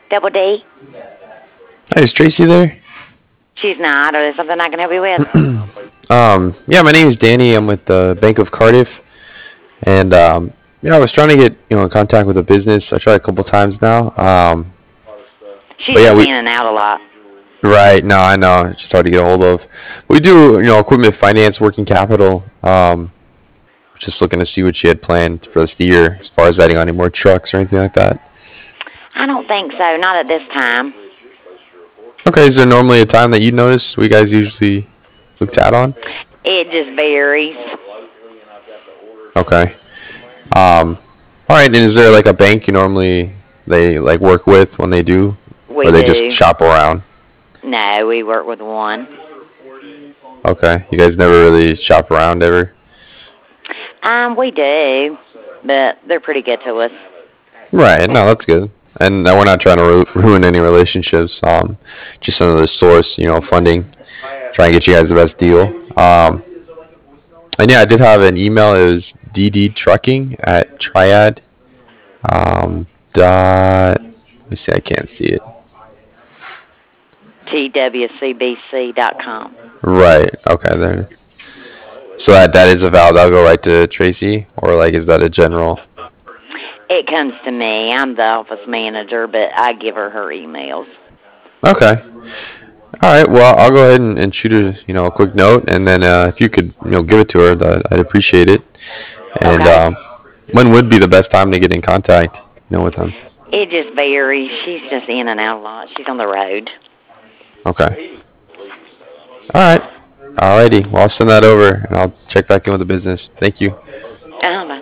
Double D. Hi, is Tracy there? She's not, or is there something I can help you with? Yeah, my name is Danny. I'm with the Bank of Cardiff, and I was trying to get in contact with a business. I tried a couple times now. She's But yeah, just we in and out a lot. right. No, I know it's just hard to get a hold of. We do equipment finance, working capital. Just looking to see what you had planned for this year, as far as adding on any more trucks or anything like that. I don't think so. Not at this time. Okay, is there normally a time that you notice we guys usually look to add on? It just varies. Okay. All right. And is there like a bank you normally they like work with when they do, or We they just do. shop around? No, we work with one. Okay. You guys never really shop around ever. We do, but they're pretty good to us. Right. No, that's good. And we're not trying to ruin any relationships. Just another source, funding. Try and get you guys the best deal. And yeah, I did have an email. It was ddtrucking at triad. Dot. Let me see. I can't see it. TWCBC.com. Right. Okay. There. So that is a valid. I'll go right to Tracy, or like is that a general? It comes to me. I'm the office manager, but I give her emails. Okay. All right. Well, I'll go ahead and shoot her, a quick note, and then if you could, give it to her, I'd appreciate it. And Okay. when would be the best time to get in contact, with them? It just varies. She's just in and out a lot. She's on the road. Okay. All right. Alrighty. Well, I'll send that over, and I'll check back in with the business. Thank you. Bye.